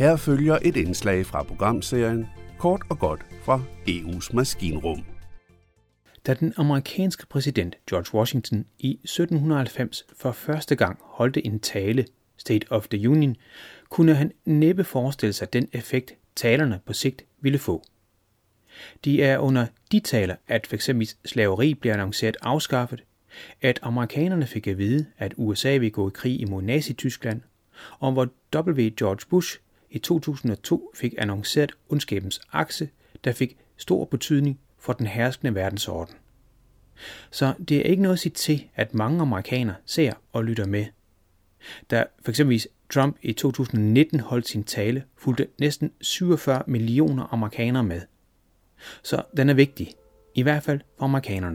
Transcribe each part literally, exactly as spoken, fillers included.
Her følger et indslag fra programserien Kort og godt fra E U's maskinrum. Da den amerikanske præsident George Washington i sytten halvfems for første gang holdte en tale, State of the Union, kunne han næppe forestille sig den effekt, talerne på sigt ville få. Det er under de taler, at f.eks. slaveri bliver annonceret afskaffet, at amerikanerne fik at vide, at U S A vil gå i krig imod Nazi-Tyskland, og hvor W. George Bush i to tusind og to fik annonceret ondskabens akse, der fik stor betydning for den herskende verdensorden. Så det er ikke noget at sige til, at mange amerikanere ser og lytter med. Da f.eks. Trump i to tusind nitten holdt sin tale, fulgte næsten syvogfyrre millioner amerikanere med. Så den er vigtig, i hvert fald for amerikanerne.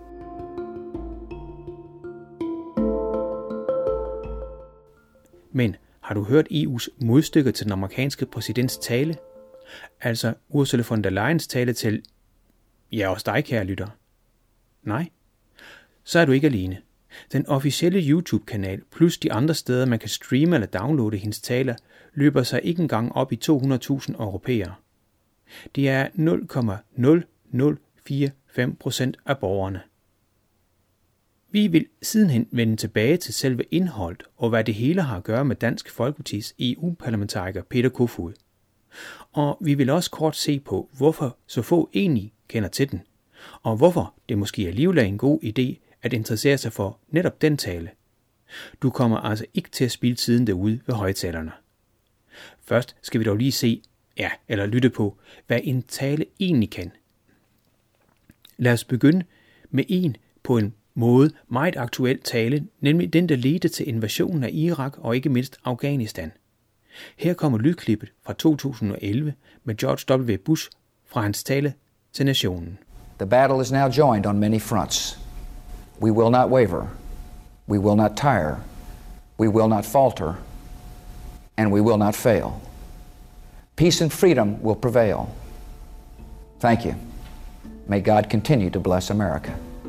Men har du hørt E U's modstykke til den amerikanske præsidents tale? Altså Ursula von der Leyens tale til, ja, også dig, kære lytter. Nej? Så er du ikke alene. Den officielle YouTube-kanal plus de andre steder, man kan streame eller downloade hendes taler, løber sig ikke engang op i to hundrede tusind europæere. Det er nul komma nul nul fire fem procent af borgerne. Vi vil sidenhen vende tilbage til selve indholdet og hvad det hele har at gøre med Dansk Folkepartis E U-parlamentariker Peter Kofod. Og vi vil også kort se på, hvorfor så få egentlig kender til den, og hvorfor det måske alligevel er en god idé at interessere sig for netop den tale. Du kommer altså ikke til at spilde tiden derude ved højtalerne. Først skal vi dog lige se, ja, eller lytte på, hvad en tale egentlig kan. Lad os begynde med en på en måde meget aktuel tale, nemlig den, der ledte til invasionen af Irak og ikke mindst Afghanistan. Her kommer lydklippet fra to tusind og elleve med George W. Bush fra hans tale til nationen. The battle is now joined on many fronts. We will not waver. We will not tire. We will not falter. And we will not fail. Peace and freedom will prevail. Thank you. May God continue to bless America.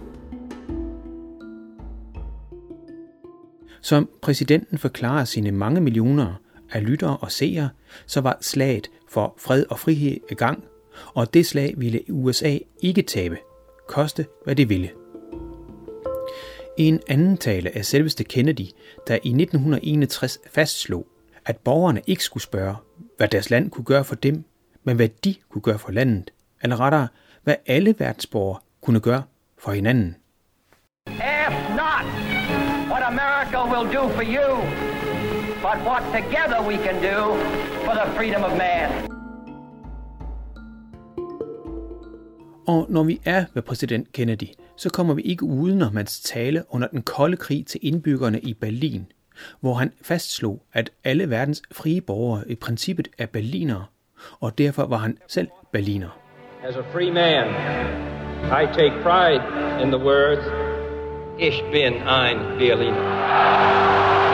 Som præsidenten forklarer sine mange millioner af lyttere og seere, så var slaget for fred og frihed i gang, og det slag ville U S A ikke tabe, koste hvad det ville. I en anden tale af selveste Kennedy, der i nitten enogtres fastslog, at borgerne ikke skulle spørge, hvad deres land kunne gøre for dem, men hvad de kunne gøre for landet, eller rettere, hvad alle verdensborgere kunne gøre for hinanden. Ask not what America will do for you, but what together we can do for the freedom of man. Og når vi er ved præsident Kennedy, så kommer vi ikke uden om hans tale under den kolde krig til indbyggerne i Berlin, hvor han fastslog, at alle verdens frie borgere i princippet er berlinere, og derfor var han selv berliner. As a free man, I take pride in the words, Ich bin ein Berliner.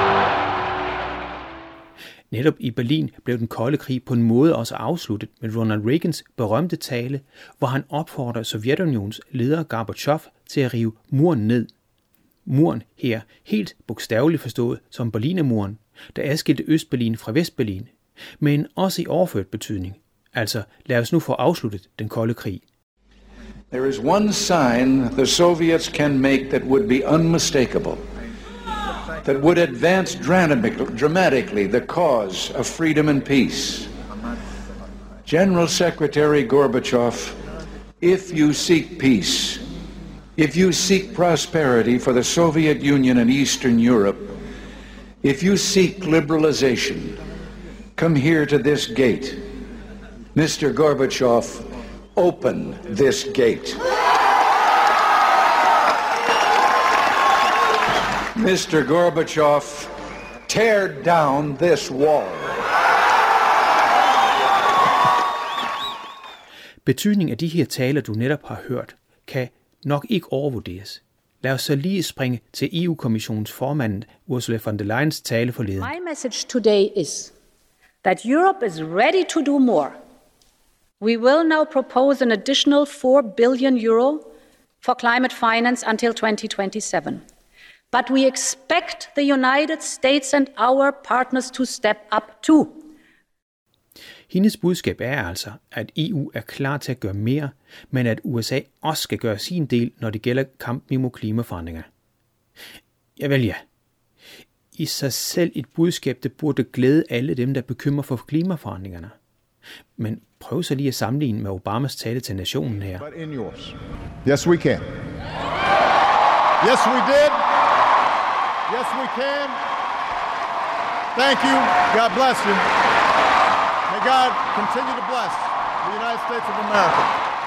Netop i Berlin blev den kolde krig på en måde også afsluttet med Ronald Reagans berømte tale, hvor han opfordrer Sovjetunions leder Gorbatjov til at rive muren ned. Muren her helt bogstaveligt forstået som Berlinermuren, der adskilte Østberlin fra Vestberlin, men også i overført betydning. Altså, lad os nu få afsluttet den kolde krig. There is one sign the Soviets can make that would be unmistakable, that would advance dramatically the cause of freedom and peace. General Secretary Gorbachev, if you seek peace, if you seek prosperity for the Soviet Union and Eastern Europe, if you seek liberalization, come here to this gate. Mister Gorbachev, open this gate. Mister Gorbachev, tear down this wall. Betydningen af de her taler, du netop har hørt, kan nok ikke overvurderes. Lad os så lige springe til E U-kommissionens formand Ursula von der Leyens tale forleden. My message today is that Europe is ready to do more. We will now propose an additional four billion euro for climate finance until twenty twenty-seven. But we expect the United States and our partners to step up too. Hendes budskab er altså, at E U er klar til at gøre mere, men at U S A også skal gøre sin del, når det gælder kampen imod klimaforandringer. Ja vel ja. I sig selv et budskab, der burde glæde alle dem, der bekymrer for klimaforandringerne. Men prøv så lige at sammenligne med Obamas tale til nationen her. But in yours. Yes, we can. Yes, we did. Yes, we can. Thank you. God bless you. May God continue to bless the United States of America.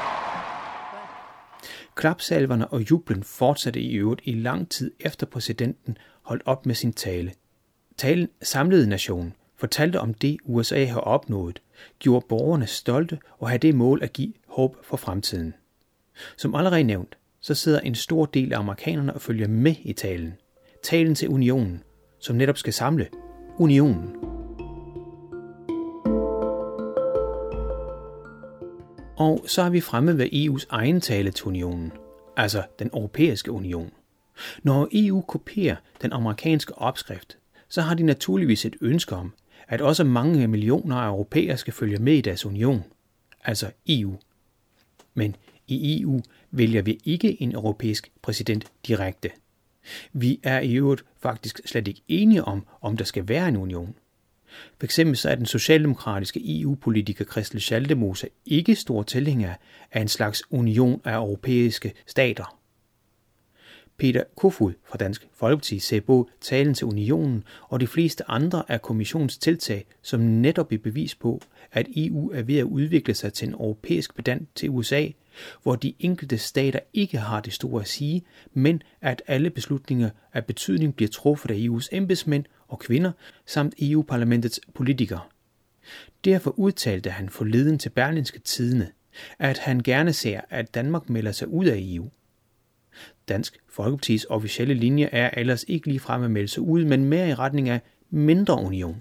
Klapsalverne og jublen fortsatte i øvrigt i lang tid efter præsidenten holdt op med sin tale. Talen samlede nationen, fortalte om det, U S A har opnået, gjorde borgerne stolte og havde det mål at give håb for fremtiden. Som allerede nævnt, så sidder en stor del af amerikanerne og følger med i talen. Talen til unionen, som netop skal samle unionen. Og så er vi fremme ved E U's egen tale til unionen, altså den europæiske union. Når E U kopierer den amerikanske opskrift, så har de naturligvis et ønske om, at også mange millioner af europæere skal følge med i deres union, altså E U. Men i E U vælger vi ikke en europæisk præsident direkte. Vi er i øvrigt faktisk slet ikke enige om, om der skal være en union. For eksempel så er den socialdemokratiske E U-politiker Christel Schaldemose ikke stor tilhænger af en slags union af europæiske stater. Peter Kofod fra Dansk Folkeparti ser både talen til unionen og de fleste andre af kommissionens tiltag som netop et bevis på, at E U er ved at udvikle sig til en europæisk pedant til U S A, hvor de enkelte stater ikke har det store at sige, men at alle beslutninger af betydning bliver truffet af E U's embedsmænd og kvinder samt E U-parlamentets politikere. Derfor udtalte han forleden til Berlingske Tidende, at han gerne ser, at Danmark melder sig ud af E U. Dansk Folkepartis officielle linje er ellers ikke lige fremme at melde sig ud, men mere i retning af mindre union.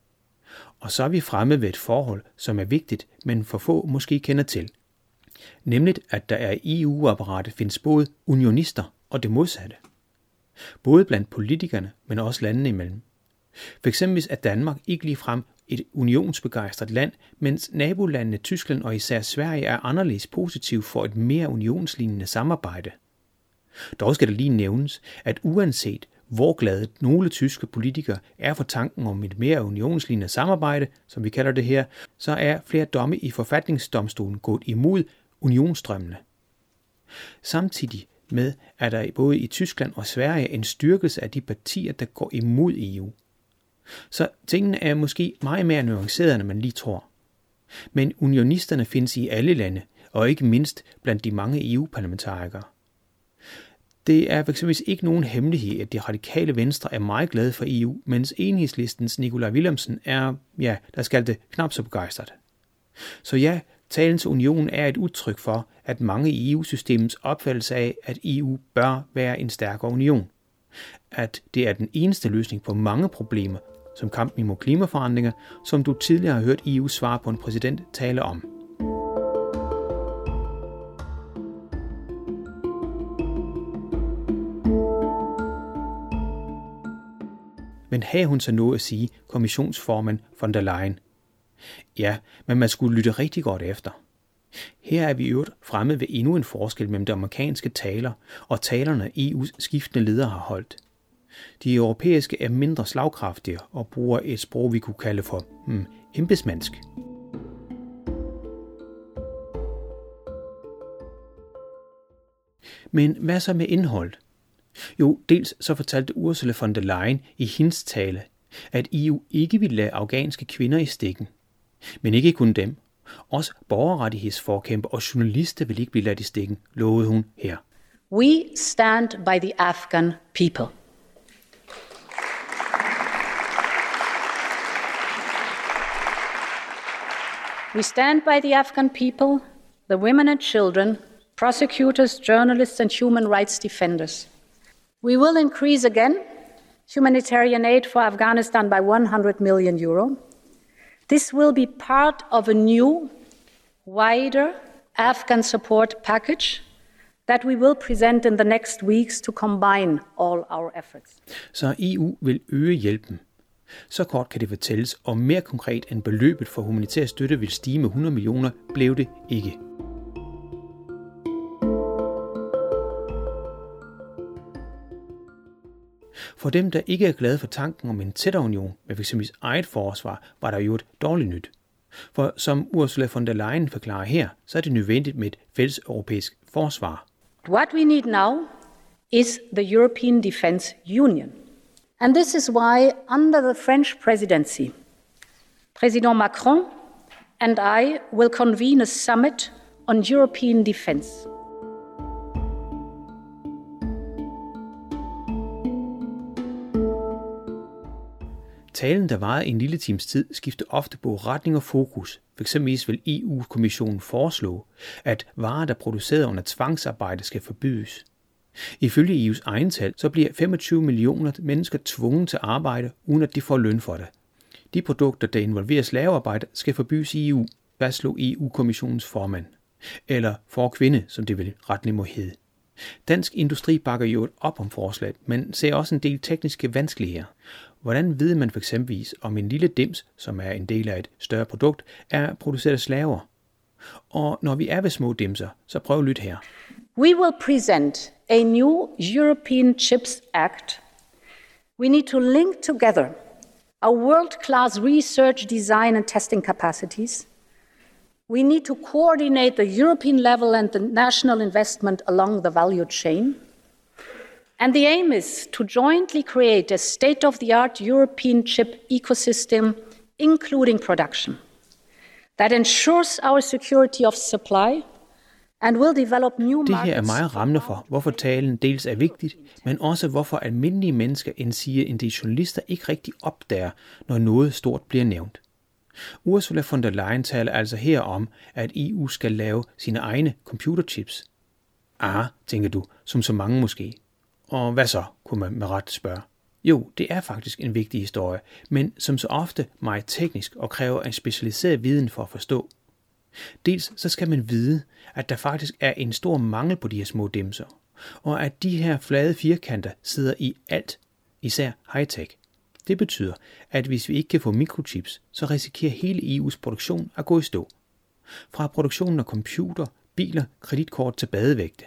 Og så er vi fremme ved et forhold, som er vigtigt, men for få måske kender til. Nemlig, at der er i E U-apparatet findes både unionister og det modsatte. Både blandt politikerne, men også landene imellem. For eksempel er Danmark ikke ligefrem et unionsbegejstret land, mens nabolandene Tyskland og især Sverige er anderledes positive for et mere unionslignende samarbejde. Dog skal det lige nævnes, at uanset hvor glade nogle tyske politikere er for tanken om et mere unionslignende samarbejde, som vi kalder det her, så er flere domme i forfatningsdomstolen gået imod unionsstrømmene. Samtidig med er der både i Tyskland og Sverige en styrkelse af de partier, der går imod E U. Så tingene er måske meget mere nuancerede, end man lige tror. Men unionisterne findes i alle lande, og ikke mindst blandt de mange E U-parlamentarikere. Det er fx ikke nogen hemmelighed, at de radikale venstre er meget glade for E U, mens Enhedslistens Nikolaj Villumsen er, ja, der skal det knap så begejstret. Så ja, talen til unionen er et udtryk for, at mange i E U-systemets opfattelse af, at E U bør være en stærkere union. At det er den eneste løsning på mange problemer, som kampen imod klimaforandringer, som du tidligere har hørt E U svare på en præsident tale om. Men havde hun så noget at sige, kommissionsformand von der Leyen? Ja, men man skulle lytte rigtig godt efter. Her er vi i øvrigt fremme ved endnu en forskel mellem de amerikanske taler og talerne E U's skiftende ledere har holdt. De europæiske er mindre slagkraftige og bruger et sprog, vi kunne kalde for hmm, embedsmandsk. Men hvad så med indholdet? Jo, dels så fortalte Ursula von der Leyen i hendes tale, at E U ikke ville lade afghanske kvinder i stikken. Men ikke kun dem. Også borgerrettighedsforkæmper og journalister vil ikke blive ladt i stikken, lovede hun her. We stand by the Afghan people. We stand by the Afghan people, the women and children, prosecutors, journalists and human rights defenders. We will increase again humanitarian aid for Afghanistan by one hundred million euro. This will be part of a new, wider Afghan support package that we will present in the next weeks to combine all our efforts. Så E U vil øge hjælpen. Så kort kan det fortælles, og mere konkret end beløbet for humanitær støtte vil stige med hundrede millioner, blev det ikke. For dem, der ikke er glade for tanken om en tættere union med f.eks. eget forsvar, var der jo et dårligt nyt. For som Ursula von der Leyen forklarer her, så er det nødvendigt med et fælles europæisk forsvar. What we need now is the European Defence Union. And this is why, under the French presidency, President Macron and I will convene a summit on European defence. Talen, der varede en lille times tid, skifter ofte på retning og fokus. For eksempel vil E U-kommissionen foreslå, at varer, der er produceret under tvangsarbejde, skal forbydes. Ifølge E U's egen tal, så bliver femogtyve millioner mennesker tvunget til arbejde, uden at de får løn for det. De produkter, der involverer slavearbejde, skal forbydes i E U, fastslog E U-kommissionens formand. Eller for kvinde, som det vil retligt må hedde. Dansk Industri bakker jo op om forslaget, men ser også en del tekniske vanskeligheder. Hvordan ved man for eksempelvis, om en lille dims, som er en del af et større produkt, er produceret af slaver? Og når vi er ved små dimser, så prøv at lytte her. We will present a new European Chips Act. We need to link together our world-class research, design and testing capacities. We need to coordinate the European level and the national investment along the value chain. And the aim is to jointly create a state-of-the-art European chip ecosystem, including production, that ensures our security of supply and will develop new markets. Det her er meget rammende for, hvorfor talen dels er vigtigt, men også hvorfor almindelige mennesker, end siger en del journalister, ikke rigtig opdager, når noget stort bliver nævnt. Ursula von der Leyen taler altså her om, at E U skal lave sine egne computerchips. Ah, tænker du, som så mange måske. Og hvad så, kunne man med ret spørge. Jo, det er faktisk en vigtig historie, men som så ofte meget teknisk og kræver en specialiseret viden for at forstå. Dels så skal man vide, at der faktisk er en stor mangel på de her små dimser, og at de her flade firkanter sidder i alt, især high-tech. Det betyder, at hvis vi ikke kan få mikrochips, så risikerer hele E U's produktion at gå i stå. Fra produktionen af computer, biler, kreditkort til badevægte.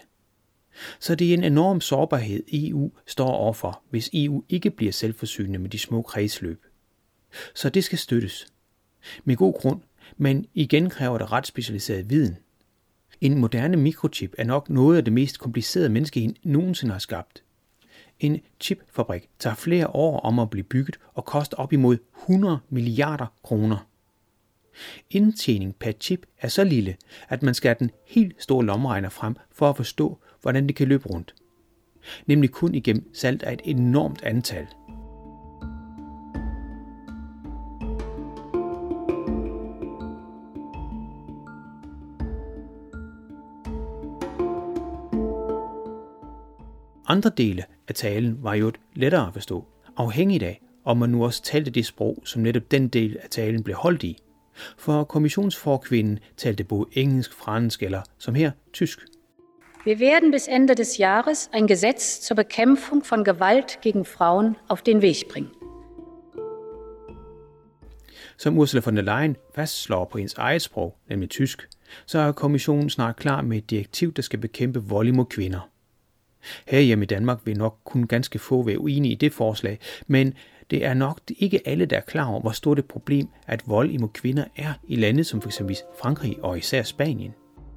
Så det er en enorm sårbarhed, E U står overfor, hvis E U ikke bliver selvforsynende med de små kredsløb. Så det skal støttes. Med god grund, men igen kræver det ret specialiseret viden. En moderne mikrochip er nok noget af det mest komplicerede menneskeheden nogensinde har skabt. En chipfabrik tager flere år om at blive bygget og koster op imod hundrede milliarder kroner. Indtjening per chip er så lille, at man skal have den helt store lommeregner frem for at forstå, hvordan det kan løbe rundt. Nemlig kun igennem salg af et enormt antal. Andre dele af talen var jo lettere at forstå, afhængigt af, om man nu også talte det sprog, som netop den del af talen blev holdt i. For kommissionsforkvinden talte både engelsk, fransk eller, som her, tysk. Wir werden bis Ende des Jahres ein Gesetz zur Bekämpfung von Gewalt gegen Frauen auf den Weg bringen. Som Ursula von der Leyen fastslår på hendes eget sprog, nemlig tysk, så er kommissionen snart klar med et direktiv, der skal bekæmpe vold imod kvinder. Herhjemme i Danmark vil nok kun ganske få være uenige i det forslag, men det er nok ikke alle, der er klar over, hvor stort et problem, at vold imod kvinder er i lande som f.eks. Frankrig og især Spanien.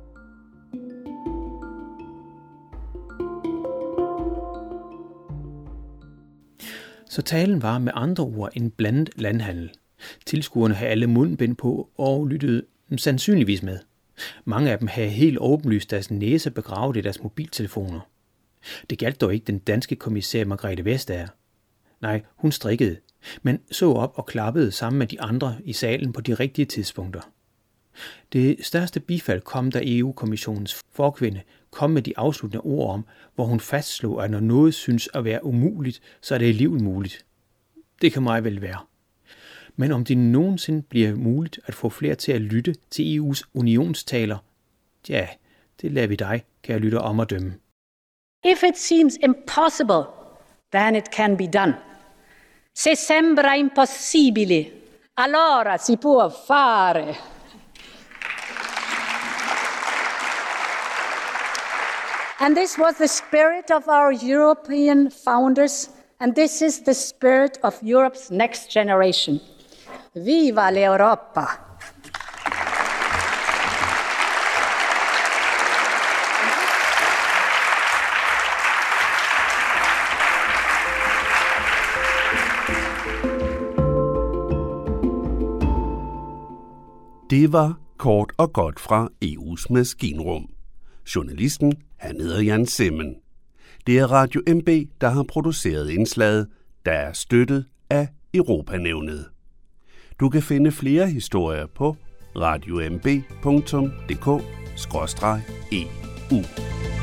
Så talen var med andre ord en blandet landhandel. Tilskuerne havde alle mundbind på og lyttede sandsynligvis med. Mange af dem havde helt åbenlyst deres næse begravet i deres mobiltelefoner. Det galt dog ikke den danske kommissær Margrethe Vestager. Nej, hun strikkede, men så op og klappede sammen med de andre i salen på de rigtige tidspunkter. Det største bifald kom, da E U-kommissionens forkvinde kom med de afsluttende ord om, hvor hun fastslog, at når noget synes at være umuligt, så er det alligevel muligt. Det kan meget vel være. Men om det nogensinde bliver muligt at få flere til at lytte til E U's unionstaler, ja, det lader vi dig, kære lytter, om at dømme. If it seems impossible, then it can be done. Se sembra impossibile, allora si può fare. And this was the spirit of our European founders, and this is the spirit of Europe's next generation. Viva l'Europa! Det var kort og godt fra E U's maskinrum. Journalisten, han hedder Jan Simmen. Det er Radio M B, der har produceret indslaget, der er støttet af Europanævnet. Du kan finde flere historier på radiomb punktum d k skråstreg e u.